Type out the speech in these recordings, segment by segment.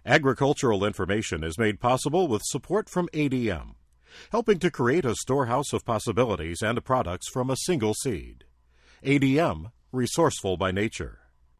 Agricultural information is made possible with support from ADM, helping to create a storehouse of possibilities and products from a single seed. ADM, resourceful by nature.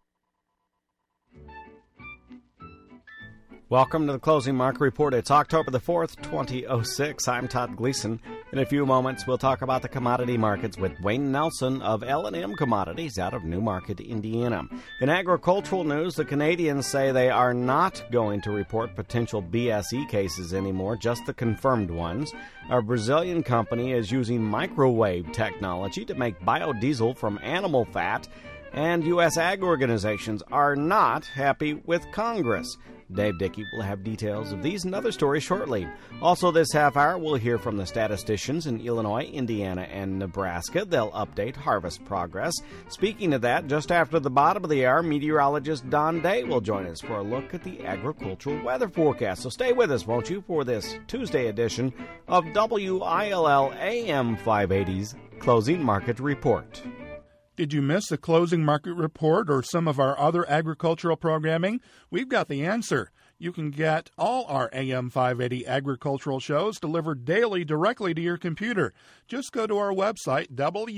Welcome to the Closing Market Report. It's October the 4th, 2006. I'm Todd Gleason. In a few moments, we'll talk about the commodity markets with Wayne Nelson of L&M Commodities out of Newmarket, Indiana. In agricultural news, the Canadians say they are not going to report potential BSE cases anymore, just the confirmed ones. A Brazilian company is using microwave technology to make biodiesel from animal fat, and U.S. ag organizations are not happy with Congress. Dave Dickey will have details of these and other stories shortly. Also this half hour, we'll hear from the statisticians in Illinois, Indiana, and Nebraska. They'll update harvest progress. Speaking of that, just after the bottom of the hour, meteorologist Don Day will join us for a look at the agricultural weather forecast. So stay with us, won't you, for this Tuesday edition of WILL AM 580's Closing Market Report. Did you miss the Closing Market Report or some of our other agricultural programming? We've got the answer. You can get all our AM 580 agricultural shows delivered daily directly to your computer. Just go to our website,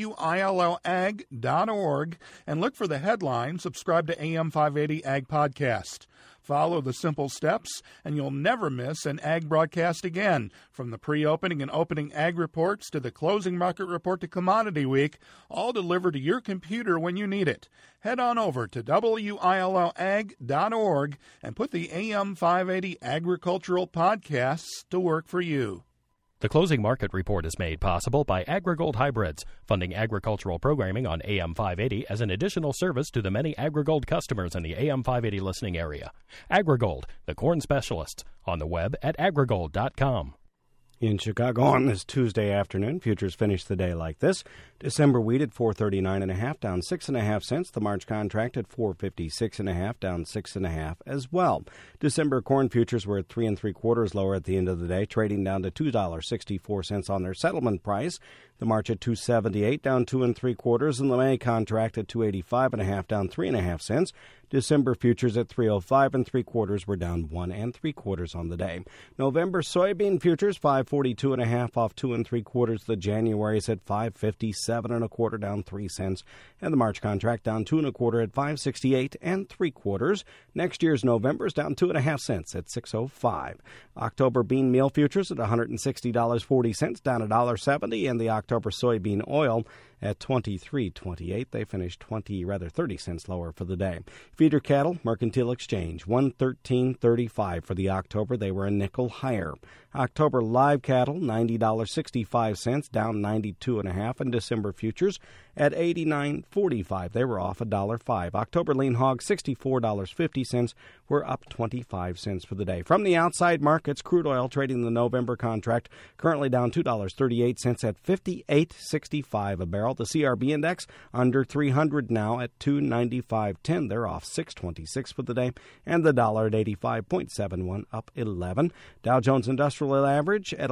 willag.org, and look for the headline, subscribe to AM 580 Ag Podcast. Follow the simple steps, and you'll never miss an ag broadcast again. From the pre-opening and opening ag reports to the closing market report to Commodity Week, all delivered to your computer when you need it. Head on over to willag.org and put the AM 580 Agricultural Podcasts to work for you. The Closing Market Report is made possible by AgriGold Hybrids, funding agricultural programming on AM 580 as an additional service to the many AgriGold customers in the AM 580 listening area. AgriGold, the corn specialists, on the web at agrigold.com. In Chicago on this Tuesday afternoon, futures finished the day like this. December wheat at $4.39.5, down 6.5 cents. The March contract at $4.56.5, down 6.5 as well. December corn futures were at 3 3/4 lower at the end of the day, trading down to $2.64 on their settlement price. The March at $2.78, down 2 3/4, and the May contract at $2.85.5, down 3.5 cents. December futures at $3.05 3/4 were down 1 3/4 on the day. November soybean futures 5.42.5 off 2 3/4. The January's at 5.57 1/4, down 3 cents, and the March contract down 2 1/4 at 5.68 3/4. Next year's November's down 2.5 cents at 6.05. October bean meal futures at $160.40, down $1.70, and the October soybean oil at $23.28. They finished 30 cents lower for the day. Feeder cattle, Mercantile Exchange, $113.35 for the October. They were a nickel higher. October live cattle, $90.65, down 92.5, and December futures at $89.45. They were off $1.05. October lean hog, $64.50, were up 25 cents for the day. From the outside markets, crude oil trading the November contract currently down $2.38 at $58.65 a barrel. The CRB index under 300 now at 295.10. They're off 6.26 for the day, and the dollar at 85.71, up 11. Dow Jones Industrial Average at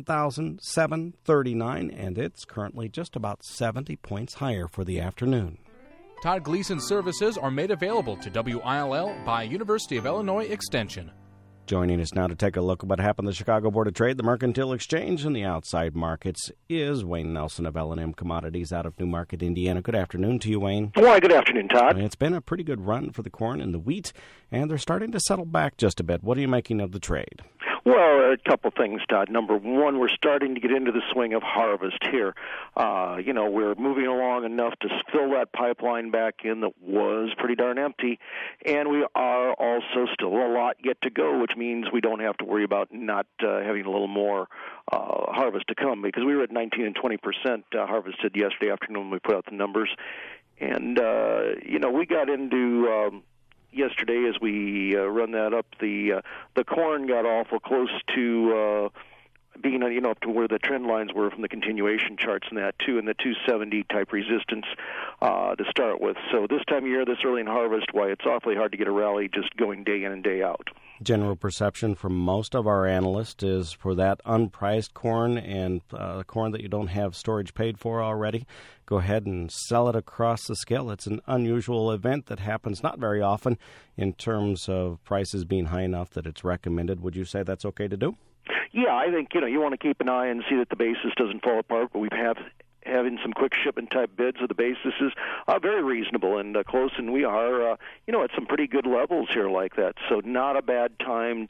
11,739, and it's currently just about 70 points higher for the afternoon. Todd Gleason services are made available to WILL by University of Illinois Extension. Joining us now to take a look at what happened at the Chicago Board of Trade, the Mercantile Exchange, and the outside markets is Wayne Nelson of L&M Commodities out of Newmarket, Indiana. Good afternoon to you, Wayne. Why, good afternoon, Todd. It's been a pretty good run for the corn and the wheat, and they're starting to settle back just a bit. What are you making of the trade? Well, a couple things, Todd. Number one, we're starting to get into the swing of harvest here. We're moving along enough to fill that pipeline back in that was pretty darn empty, and we are also still a lot yet to go, which means we don't have to worry about not having a little more harvest to come, because we were at 19 and 20% harvested yesterday afternoon when we put out the numbers. And, we got into yesterday as we run that up, the corn got awful close to being up to where the trend lines were from the continuation charts and that too, and the 270 type resistance to start with. So this time of year, this early in harvest, why it's awfully hard to get a rally just going day in and day out. General perception from most of our analysts is for that unpriced corn and corn that you don't have storage paid for already, go ahead and sell it across the scale. It's an unusual event that happens not very often in terms of prices being high enough that it's recommended. Would you say that's okay to do? Yeah, I think, you want to keep an eye and see that the basis doesn't fall apart, but having some quick shipment type bids of the basis is very reasonable and close, and we are at some pretty good levels here like that. So not a bad time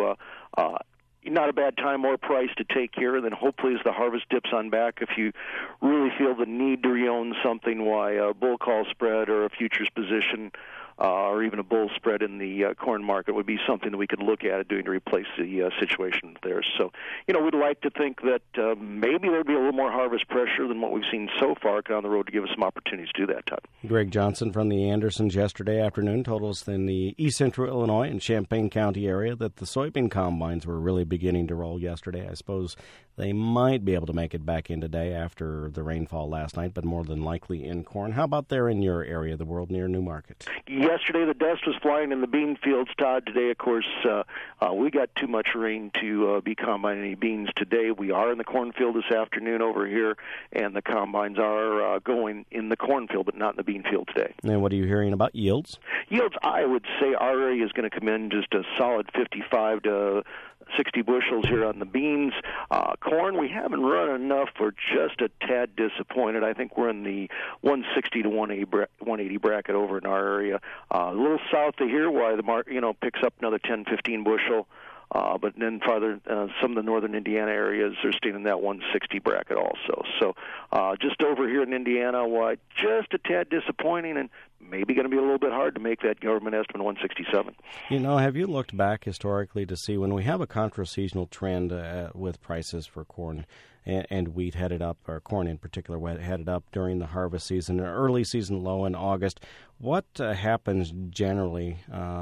or price to take here. And then hopefully as the harvest dips on back, if you really feel the need to re-own something, why a bull call spread or a futures position or even a bull spread in the corn market would be something that we could look at doing to replace the situation there. So, we'd like to think that maybe there'd be a little more harvest pressure than what we've seen so far down the road to give us some opportunities to do that, Todd. Greg Johnson from the Andersons yesterday afternoon told us in the East Central Illinois and Champaign County area that the soybean combines were really beginning to roll yesterday. I suppose they might be able to make it back in today after the rainfall last night, but more than likely in corn. How about there in your area, the World Near New Market? Yesterday, the dust was flying in the bean fields, Todd. Today, of course, we got too much rain to be combining any beans today. We are in the cornfield this afternoon over here, and the combines are going in the cornfield, but not in the bean field today. And what are you hearing about yields? Yields, I would say our area is going to come in just a solid 55 to 60 bushels here on the beans. Corn, we haven't run enough. We're just a tad disappointed. I think we're in the 160 to 180 bracket over in our area. A little south of here, why the market, picks up another 10, 15 bushel. But then farther, some of the northern Indiana areas are staying in that 160 bracket also. So just over here in Indiana, why just a tad disappointing and maybe going to be a little bit hard to make that government estimate 167. Have you looked back historically to see when we have a contra-seasonal trend with prices for corn and wheat headed up, or corn in particular headed up during the harvest season, an early season low in August, what happens generally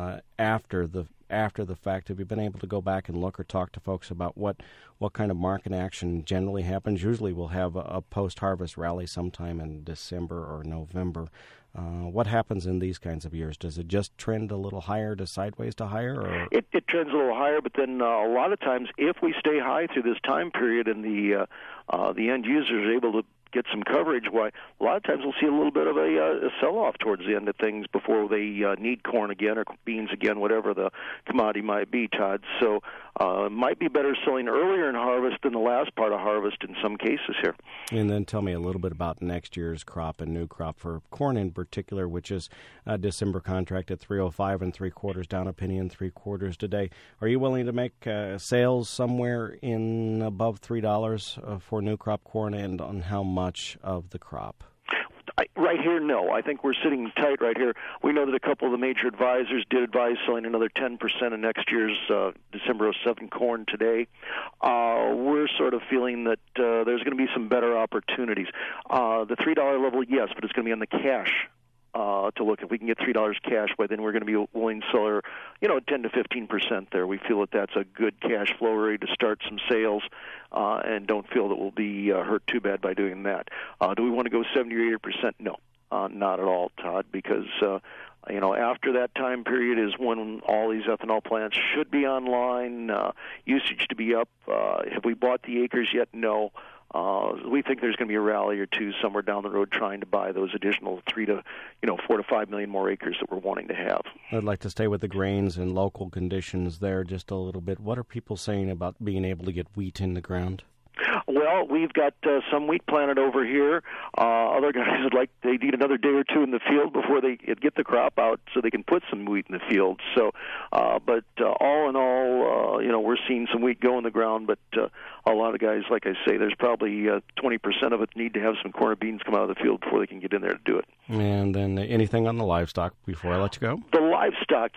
after the fact? Have you been able to go back and look or talk to folks about what kind of market action generally happens? Usually we'll have a post-harvest rally sometime in December or November. What happens in these kinds of years? Does it just trend a little higher to sideways to higher? Or? It trends a little higher, but then a lot of times if we stay high through this time period and the end user is able to get some coverage, why a lot of times we'll see a little bit of a sell-off towards the end of things before they need corn again or beans again, whatever the commodity might be, Todd. So it might be better selling earlier in harvest than the last part of harvest in some cases here. And then tell me a little bit about next year's crop and new crop for corn in particular, which is a December contract at 305 3/4, down a penny and 3/4 today. Are you willing to make sales somewhere in above $3 for new crop corn, and on how much of the crop? Right here, no. I think we're sitting tight right here. We know that a couple of the major advisors did advise selling another 10% of next year's December 07 corn today. We're sort of feeling that there's going to be some better opportunities. The $3 level, yes, but it's going to be on the cash. To look, if we can get $3 cash, by then we're going to be willing to sell her, 10 to 15% there. We feel that that's a good cash flow rate to start some sales, and don't feel that we'll be hurt too bad by doing that. Do we want to go 70 or 80%? No, not at all, Todd, because after that time period is when all these ethanol plants should be online, usage to be up. Have we bought the acres yet? No. We think there's going to be a rally or two somewhere down the road trying to buy those additional 4 to 5 million more acres that we're wanting to have. I'd like to stay with the grains and local conditions there just a little bit. What are people saying about being able to get wheat in the ground? Well, we've got some wheat planted over here. Other guys they need another day or two in the field before they get the crop out so they can put some wheat in the field. So, but all in all, we're seeing some wheat go in the ground, but a lot of guys, like I say, there's probably 20% of it need to have some corn or beans come out of the field before they can get in there to do it. And then anything on the livestock before I let you go? The livestock,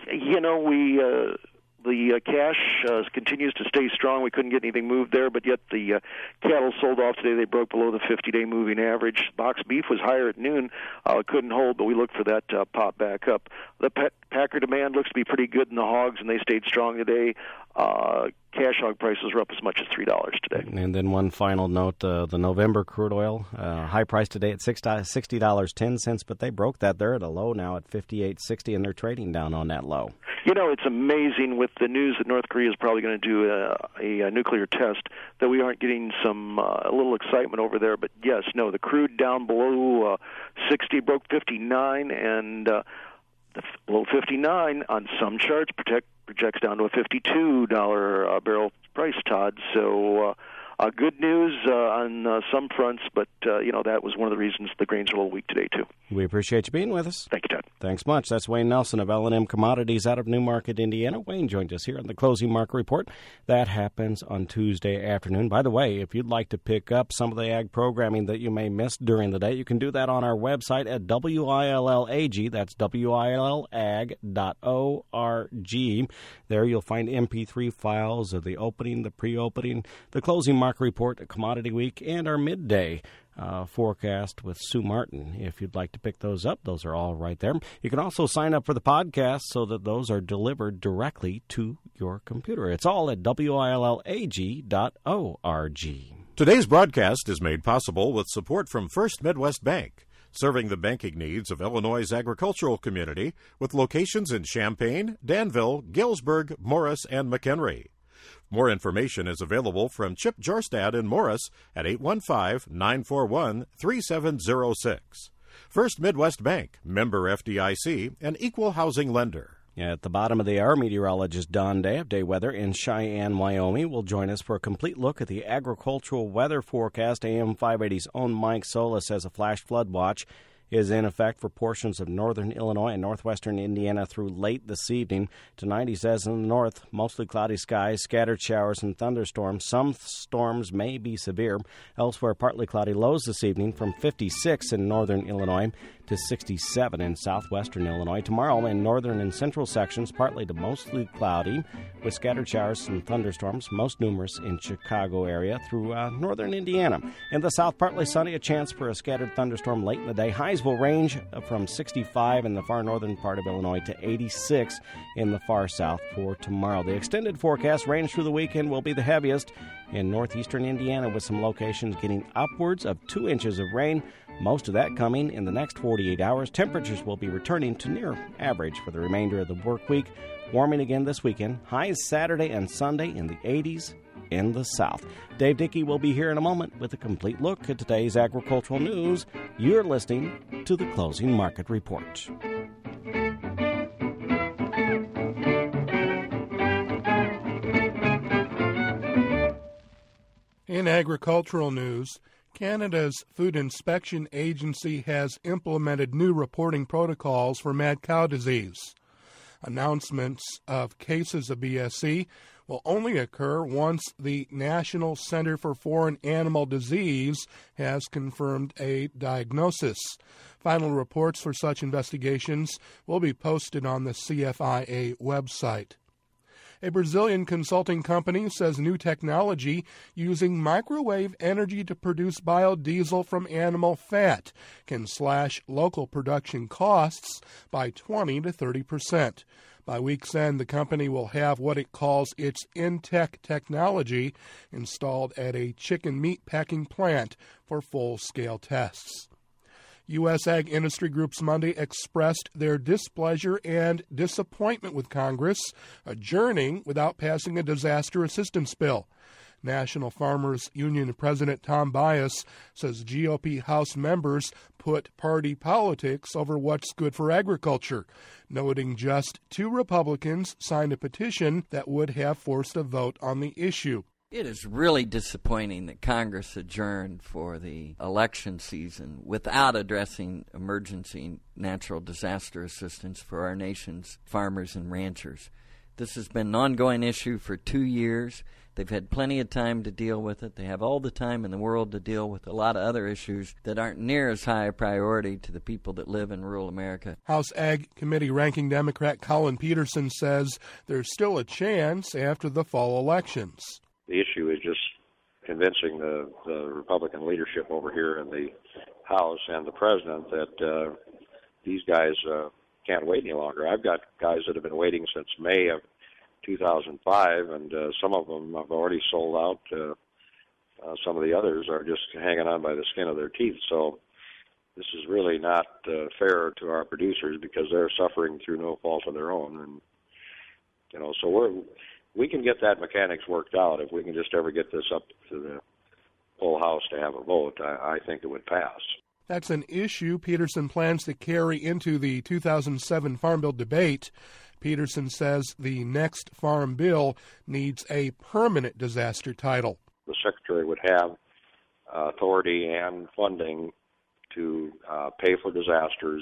the cash continues to stay strong. We couldn't get anything moved there, but yet the cattle sold off today. They broke below the 50-day moving average. Box beef was higher at noon. Couldn't hold, but we looked for that to pop back up. The Packer demand looks to be pretty good in the hogs, and they stayed strong today. Cash hog prices are up as much as $3 today. And then one final note, the November crude oil, high price today at $60.10, but they broke that. They're at a low now at $58.60, and they're trading down on that low. You know, it's amazing with the news that North Korea is probably going to do a nuclear test that we aren't getting a little excitement over there. But yes, no, the crude down below 60 broke 59, and the below 59 on some charts projects down to a $52 barrel price, Todd. So good news on some fronts, but, that was one of the reasons the grains are a little weak today, too. We appreciate you being with us. Thank you, Todd. Thanks much. That's Wayne Nelson of L&M Commodities out of Newmarket, Indiana. Wayne joined us here on the Closing Market Report. That happens on Tuesday afternoon. By the way, if you'd like to pick up some of the ag programming that you may miss during the day, you can do that on our website at WILLAG. That's WILLAG.org. There you'll find MP3 files of the opening, the pre-opening, the Closing Market Report, the Commodity Week, and our midday forecast with Sue Martin. If you'd like to pick those up, those are all right there. You can also sign up for the podcast so that those are delivered directly to your computer. It's all at WILLAG.org. Today's broadcast is made possible with support from First Midwest Bank, serving the banking needs of Illinois' agricultural community with locations in Champaign, Danville, Galesburg, Morris, and McHenry. More information is available from Chip Jorstad in Morris at 815-941-3706. First Midwest Bank, member FDIC, an equal housing lender. At the bottom of the hour, meteorologist Don Day of Day Weather in Cheyenne, Wyoming, will join us for a complete look at the agricultural weather forecast. AM 580's own Mike Solis says a flash flood watch is in effect for portions of northern Illinois and northwestern Indiana through late this evening. Tonight, he says, in the north, mostly cloudy skies, scattered showers and thunderstorms. Some storms may be severe. Elsewhere, partly cloudy lows this evening from 56 in northern Illinois to 67 in southwestern Illinois. Tomorrow, in northern and central sections, partly to mostly cloudy with scattered showers and thunderstorms, most numerous in Chicago area through northern Indiana. In the south, partly sunny, a chance for a scattered thunderstorm late in the day. Highs will range from 65 in the far northern part of Illinois to 86 in the far south for tomorrow. The extended forecast range through the weekend will be the heaviest in northeastern Indiana, with some locations getting upwards of 2 inches of rain. Most of that coming in the next 48 hours. Temperatures will be returning to near average for the remainder of the work week. Warming again this weekend. Highs Saturday and Sunday in the 80s in the south. Dave Dickey will be here in a moment with a complete look at today's agricultural news. You're listening to the Closing Market Report. In agricultural news, Canada's Food Inspection Agency has implemented new reporting protocols for mad cow disease. Announcements of cases of BSE will only occur once the National Center for Foreign Animal Disease has confirmed a diagnosis. Final reports for such investigations will be posted on the CFIA website. A Brazilian consulting company says new technology using microwave energy to produce biodiesel from animal fat can slash local production costs by 20 to 30%. By week's end, the company will have what it calls its InTech technology installed at a chicken meat packing plant for full-scale tests. U.S. Ag Industry Groups Monday expressed their displeasure and disappointment with Congress adjourning without passing a disaster assistance bill. National Farmers Union President Tom Bias says GOP House members put party politics over what's good for agriculture, noting just 2 Republicans signed a petition that would have forced a vote on the issue. It is really disappointing that Congress adjourned for the election season without addressing emergency natural disaster assistance for our nation's farmers and ranchers. This has been an ongoing issue for 2 years. They've had plenty of time to deal with it. They have all the time in the world to deal with a lot of other issues that aren't near as high a priority to the people that live in rural America. House Ag Committee Ranking Democrat Colin Peterson says there's still a chance after the fall elections. The issue is just convincing the Republican leadership over here in the House and the President that these guys can't wait any longer. I've got guys that have been waiting since May of 2005, and some of them have already sold out. Some of the others are just hanging on by the skin of their teeth. So this is really not fair to our producers because they're suffering through no fault of their own. And so we can get that mechanics worked out. If we can just ever get this up to the full House to have a vote, I think it would pass. That's an issue Peterson plans to carry into the 2007 Farm Bill debate. Peterson says the next Farm Bill needs a permanent disaster title. The Secretary would have authority and funding to pay for disasters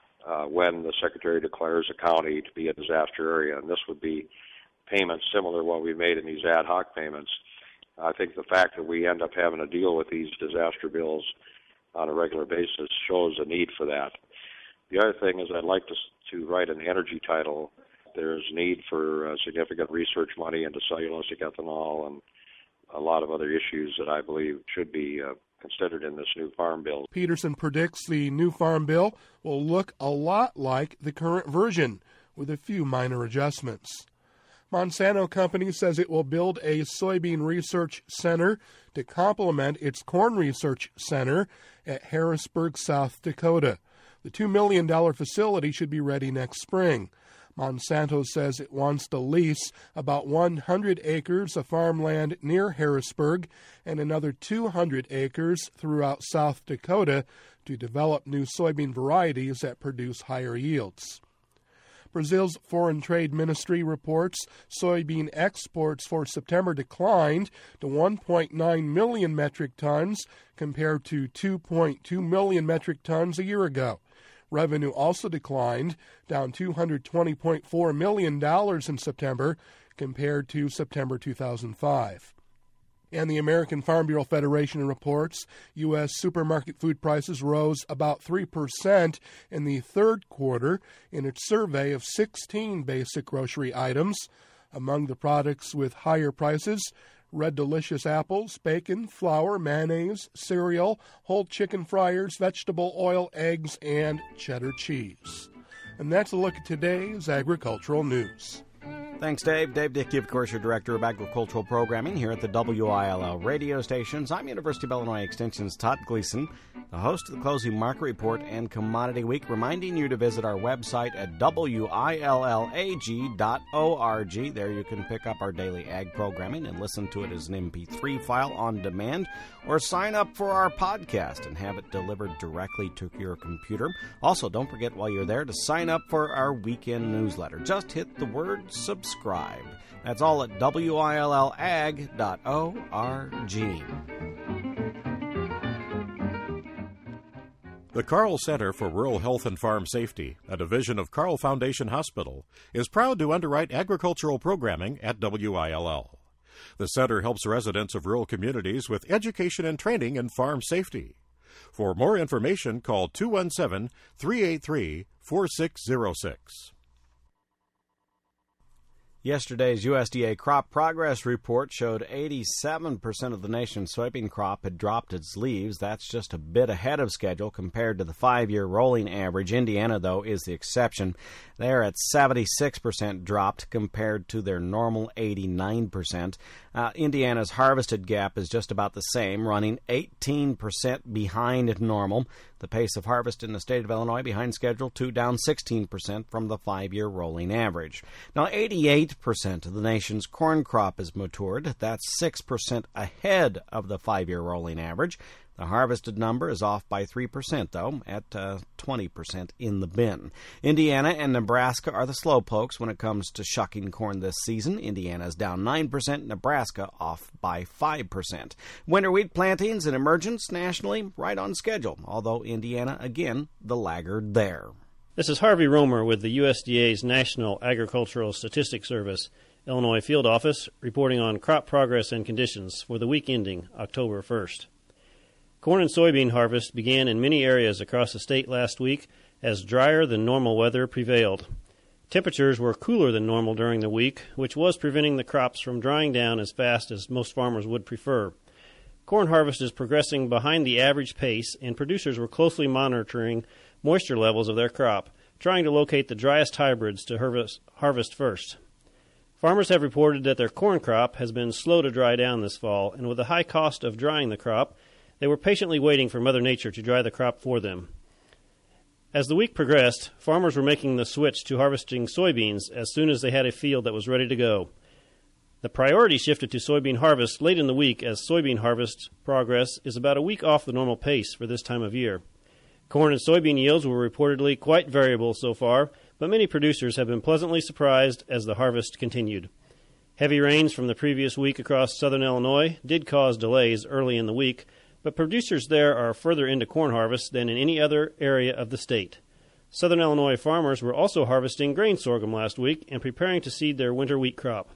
when the Secretary declares a county to be a disaster area. And this would be payments similar to what we made in these ad hoc payments. I think the fact that we end up having to deal with these disaster bills on a regular basis shows a need for that. The other thing is I'd like to write an energy title. There's need for significant research money into cellulosic ethanol and a lot of other issues that I believe should be considered in this new Farm Bill. Peterson predicts the new Farm Bill will look a lot like the current version, with a few minor adjustments. Monsanto Company says it will build a soybean research center to complement its corn research center at Harrisburg, South Dakota. The $2 million facility should be ready next spring. Monsanto says it wants to lease about 100 acres of farmland near Harrisburg and another 200 acres throughout South Dakota to develop new soybean varieties that produce higher yields. Brazil's Foreign Trade Ministry reports soybean exports for September declined to 1.9 million metric tons compared to 2.2 million metric tons a year ago. Revenue also declined, down $220.4 million in September compared to September 2005. And the American Farm Bureau Federation reports U.S. supermarket food prices rose about 3% in the third quarter in its survey of 16 basic grocery items. Among the products with higher prices, Red Delicious apples, bacon, flour, mayonnaise, cereal, whole chicken fryers, vegetable oil, eggs, and cheddar cheese. And that's a look at today's agricultural news. Thanks, Dave. Dave Dickey, of course, your Director of Agricultural Programming here at the WILL radio stations. I'm University of Illinois Extension's Todd Gleason, the host of the Closing Market Report and Commodity Week, reminding you to visit our website at WILLAG.org. There you can pick up our daily ag programming and listen to it as an MP3 file on demand, or sign up for our podcast and have it delivered directly to your computer. Also, don't forget while you're there to sign up for our weekend newsletter. Just hit the word subscribe. That's all at WILLAG.org. The Carl Center for Rural Health and Farm Safety, a division of Carl Foundation Hospital, is proud to underwrite agricultural programming at WILL. The center helps residents of rural communities with education and training in farm safety. For more information, call 217-383-4606. Yesterday's USDA crop progress report showed 87% of the nation's soybean crop had dropped its leaves. That's just a bit ahead of schedule compared to the 5-year rolling average. Indiana, though, is the exception. They're at 76% dropped compared to their normal 89%. Indiana's harvested gap is just about the same, running 18% behind normal. The pace of harvest in the state of Illinois behind schedule, too, down 16% from the 5-year rolling average. Now, 88% of the nation's corn crop is matured. That's 6% ahead of the 5-year rolling average. The harvested number is off by 3%, though, at 20% in the bin. Indiana and Nebraska are the slowpokes when it comes to shucking corn this season. Indiana is down 9%, Nebraska off by 5%. Winter wheat plantings and emergence nationally right on schedule, although Indiana, again, the laggard there. This is Harvey Romer with the USDA's National Agricultural Statistics Service, Illinois Field Office, reporting on crop progress and conditions for the week ending October 1st. Corn and soybean harvest began in many areas across the state last week as drier than normal weather prevailed. Temperatures were cooler than normal during the week, which was preventing the crops from drying down as fast as most farmers would prefer. Corn harvest is progressing behind the average pace, and producers were closely monitoring moisture levels of their crop, trying to locate the driest hybrids to harvest first. Farmers have reported that their corn crop has been slow to dry down this fall, and with the high cost of drying the crop, they were patiently waiting for Mother Nature to dry the crop for them. As the week progressed, farmers were making the switch to harvesting soybeans as soon as they had a field that was ready to go. The priority shifted to soybean harvest late in the week, as soybean harvest progress is about a week off the normal pace for this time of year. Corn and soybean yields were reportedly quite variable so far, but many producers have been pleasantly surprised as the harvest continued. Heavy rains from the previous week across southern Illinois did cause delays early in the week, but producers there are further into corn harvest than in any other area of the state. Southern Illinois farmers were also harvesting grain sorghum last week and preparing to seed their winter wheat crop.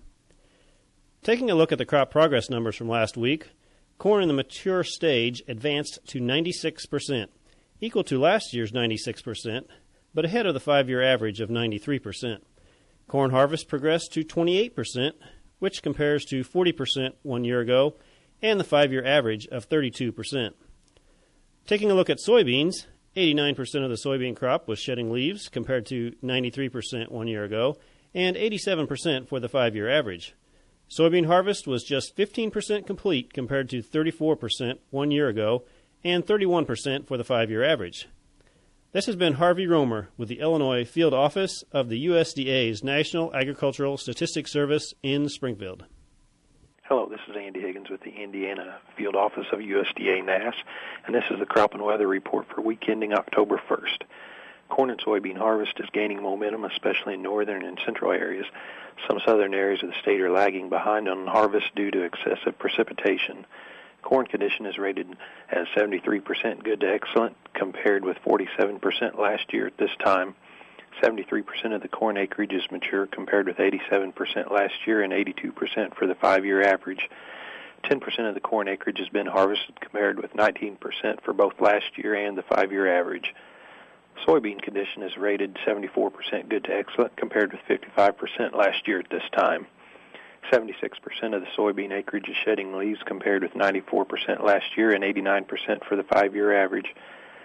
Taking a look at the crop progress numbers from last week, corn in the mature stage advanced to 96%, equal to last year's 96%, but ahead of the 5-year average of 93%. Corn harvest progressed to 28%, which compares to 40% 1 year ago, and the 5-year average of 32%. Taking a look at soybeans, 89% of the soybean crop was shedding leaves, compared to 93% 1 year ago, and 87% for the 5-year average. Soybean harvest was just 15% complete, compared to 34% 1 year ago, and 31% for the 5-year average. This has been Harvey Romer with the Illinois Field Office of the USDA's National Agricultural Statistics Service in Springfield. Hello, this is Andy Higgins with the Indiana Field Office of USDA NASS, and this is the crop and weather report for week ending October 1st. Corn and soybean harvest is gaining momentum, especially in northern and central areas. Some southern areas of the state are lagging behind on harvest due to excessive precipitation. Corn condition is rated as 73% good to excellent, compared with 47% last year at this time. 73% of the corn acreage is mature, compared with 87% last year and 82% for the 5-year average. 10% of the corn acreage has been harvested, compared with 19% for both last year and the 5-year average. Soybean condition is rated 74% good to excellent, compared with 55% last year at this time. 76% of the soybean acreage is shedding leaves, compared with 94% last year and 89% for the 5-year average.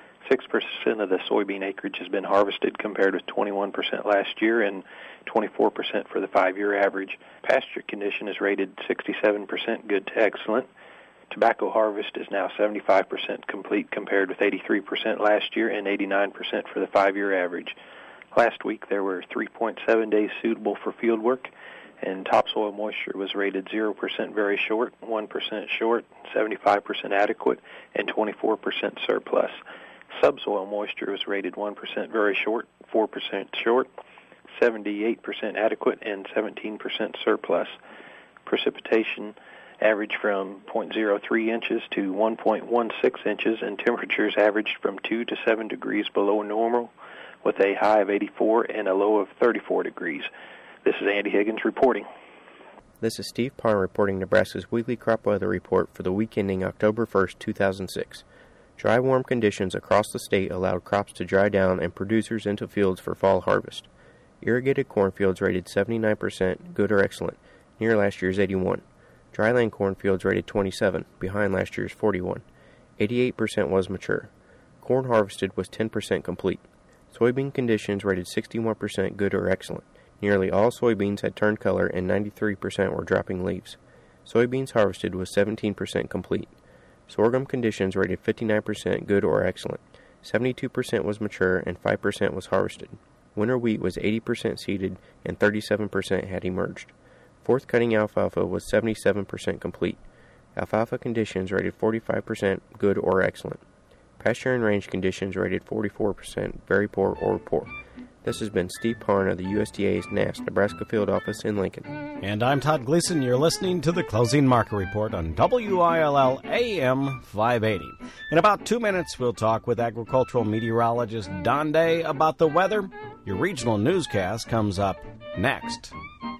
6% of the soybean acreage has been harvested, compared with 21% last year and 24% for the 5-year average. Pasture condition is rated 67% good to excellent. Tobacco harvest is now 75% complete, compared with 83% last year and 89% for the 5-year average. Last week there were 3.7 days suitable for field work, and topsoil moisture was rated 0% very short, 1% short, 75% adequate, and 24% surplus. Subsoil moisture was rated 1% very short, 4% short, 78% adequate, and 17% surplus. Precipitation averaged from 0.03 inches to 1.16 inches, and temperatures averaged from 2 to 7 degrees below normal, with a high of 84 and a low of 34 degrees. This is Andy Higgins reporting. This is Steve Parn reporting Nebraska's weekly crop weather report for the week ending October 1st, 2006. Dry, warm conditions across the state allowed crops to dry down and producers into fields for fall harvest. Irrigated cornfields rated 79% good or excellent, near last year's 81. Dryland cornfields rated 27, behind last year's 41. 88% was mature. Corn harvested was 10% complete. Soybean conditions rated 61% good or excellent. Nearly all soybeans had turned color and 93% were dropping leaves. Soybeans harvested was 17% complete. Sorghum conditions rated 59% good or excellent. 72% was mature and 5% was harvested. Winter wheat was 80% seeded and 37% had emerged. Fourth cutting alfalfa was 77% complete. Alfalfa conditions rated 45% good or excellent. Pasture and range conditions rated 44% very poor or poor. This has been Steve Parn of the USDA's NASS Nebraska Field Office in Lincoln. And I'm Todd Gleason. You're listening to the Closing Market Report on WILL AM 580. In about 2 minutes, we'll talk with agricultural meteorologist Don Day about the weather. Your regional newscast comes up next.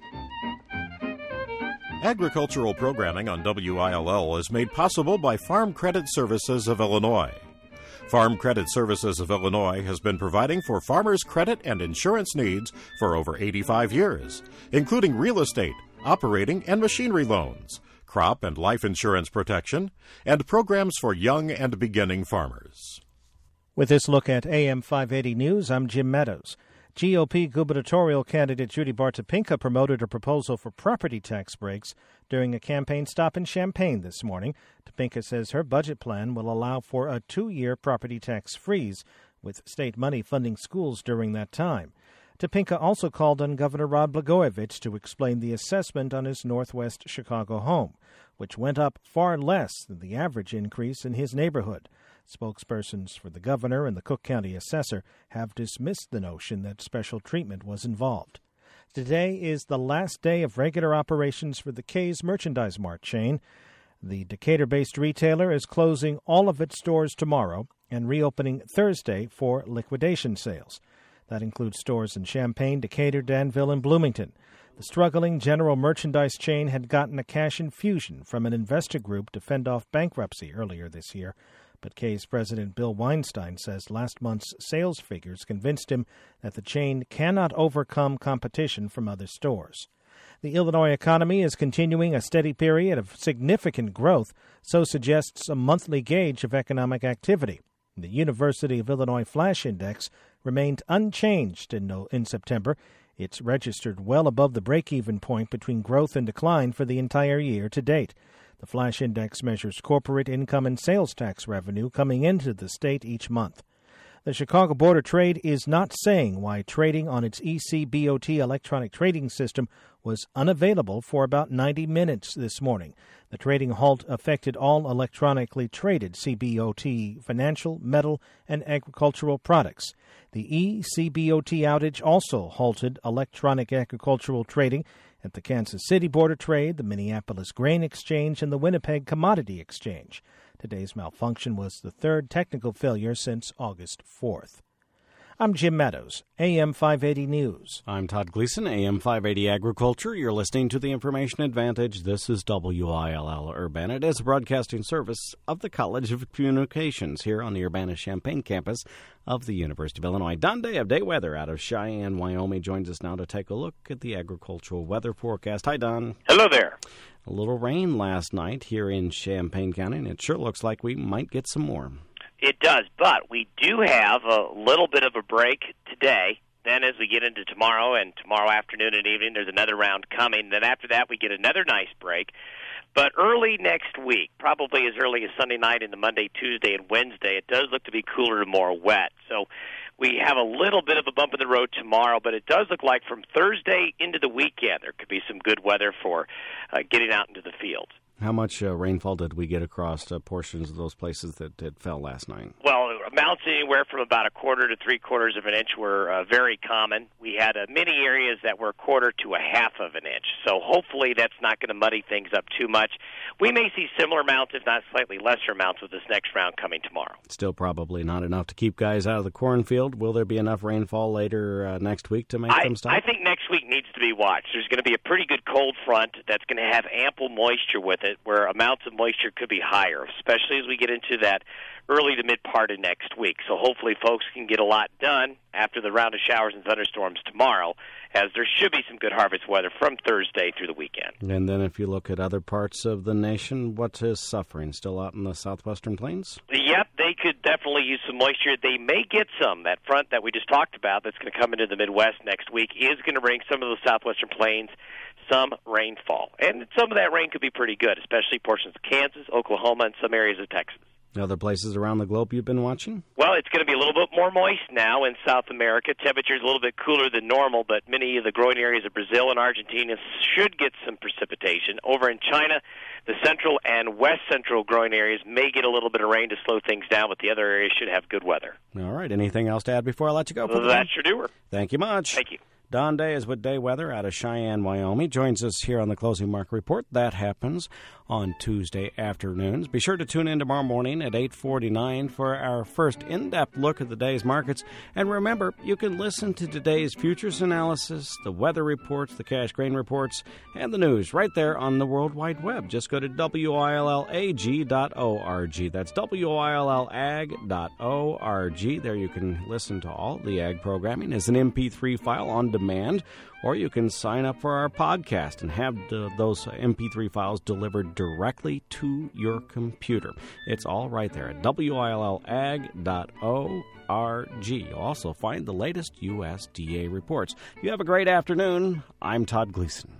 Agricultural programming on WILL is made possible by Farm Credit Services of Illinois. Farm Credit Services of Illinois has been providing for farmers' credit and insurance needs for over 85 years, including real estate, operating and machinery loans, crop and life insurance protection, and programs for young and beginning farmers. With this look at AM 580 News, I'm Jim Meadows. GOP gubernatorial candidate Judy Bar Topinka promoted a proposal for property tax breaks during a campaign stop in Champaign this morning. Topinka says her budget plan will allow for a 2-year property tax freeze, with state money funding schools during that time. Topinka also called on Governor Rod Blagojevich to explain the assessment on his Northwest Chicago home, which went up far less than the average increase in his neighborhood. Spokespersons for the governor and the Cook County assessor have dismissed the notion that special treatment was involved. Today is the last day of regular operations for the K's Merchandise Mart chain. The Decatur-based retailer is closing all of its stores tomorrow and reopening Thursday for liquidation sales. That includes stores in Champaign, Decatur, Danville, and Bloomington. The struggling general merchandise chain had gotten a cash infusion from an investor group to fend off bankruptcy earlier this year. But K's president Bill Weinstein says last month's sales figures convinced him that the chain cannot overcome competition from other stores. The Illinois economy is continuing a steady period of significant growth, so suggests a monthly gauge of economic activity. The University of Illinois Flash Index remained unchanged in September. It's registered well above the break-even point between growth and decline for the entire year to date. The Flash Index measures corporate income and sales tax revenue coming into the state each month. The Chicago Board of Trade is not saying why trading on its ECBOT electronic trading system was unavailable for about 90 minutes this morning. The trading halt affected all electronically traded CBOT financial, metal, and agricultural products. The ECBOT outage also halted electronic agricultural trading at the Kansas City Board of Trade, the Minneapolis Grain Exchange, and the Winnipeg Commodity Exchange. Today's malfunction was the third technical failure since August 4th. I'm Jim Meadows, AM 580 News. I'm Todd Gleason, AM 580 Agriculture. You're listening to the Information Advantage. This is WILL Urbana. It is a broadcasting service of the College of Communications here on the Urbana-Champaign campus of the University of Illinois. Don Day of Day Weather out of Cheyenne, Wyoming, joins us now to take a look at the agricultural weather forecast. Hi, Don. Hello there. A little rain last night here in Champaign County, and it sure looks like we might get some more. It does, but we do have a little bit of a break today. Then as we get into tomorrow and tomorrow afternoon and evening, there's another round coming. Then after that, we get another nice break. But early next week, probably as early as Sunday night into Monday, Tuesday, and Wednesday, it does look to be cooler and more wet. So we have a little bit of a bump in the road tomorrow, but it does look like from Thursday into the weekend, there could be some good weather for getting out into the fields. How much rainfall did we get across portions of those places that fell last night? Well, amounts anywhere from about a quarter to 3/4 of an inch were very common. We had many areas that were a quarter to a half of an inch. So hopefully that's not going to muddy things up too much. We may see similar amounts, if not slightly lesser amounts, with this next round coming tomorrow. Still probably not enough to keep guys out of the cornfield. Will there be enough rainfall later next week to make them stop? I think next week needs to be watched. There's going to be a pretty good cold front that's going to have ample moisture with it, where amounts of moisture could be higher, especially as we get into that early to mid part of next week. So hopefully folks can get a lot done after the round of showers and thunderstorms tomorrow, as there should be some good harvest weather from Thursday through the weekend. And then if you look at other parts of the nation, what is suffering? Still out in the southwestern plains? Yep, they could definitely use some moisture. They may get some. That front that we just talked about that's going to come into the Midwest next week is going to bring some of the southwestern plains some rainfall. And some of that rain could be pretty good, especially portions of Kansas, Oklahoma, and some areas of Texas. Other places around the globe you've been watching? Well, it's going to be a little bit more moist now in South America. Temperatures a little bit cooler than normal, but many of the growing areas of Brazil and Argentina should get some precipitation. Over in China, the central and west central growing areas may get a little bit of rain to slow things down, but the other areas should have good weather. All right. Anything else to add before I let you go? That's your doer. Thank you much. Thank you. Don Day is with Day Weather out of Cheyenne, Wyoming. Joins us here on the Closing Market Report. That happens on Tuesday afternoons. Be sure to tune in tomorrow morning at 8:49 for our first in-depth look at the day's markets. And remember, you can listen to today's futures analysis, the weather reports, the cash grain reports, and the news right there on the World Wide Web. Just go to WILLAG.org. That's WILLAG.org. There you can listen to all the ag programming as an MP3 file on demand demand, or you can sign up for our podcast and have those MP3 files delivered directly to your computer. It's all right there at willag.org. You'll also find the latest USDA reports. You have a great afternoon. I'm Todd Gleason.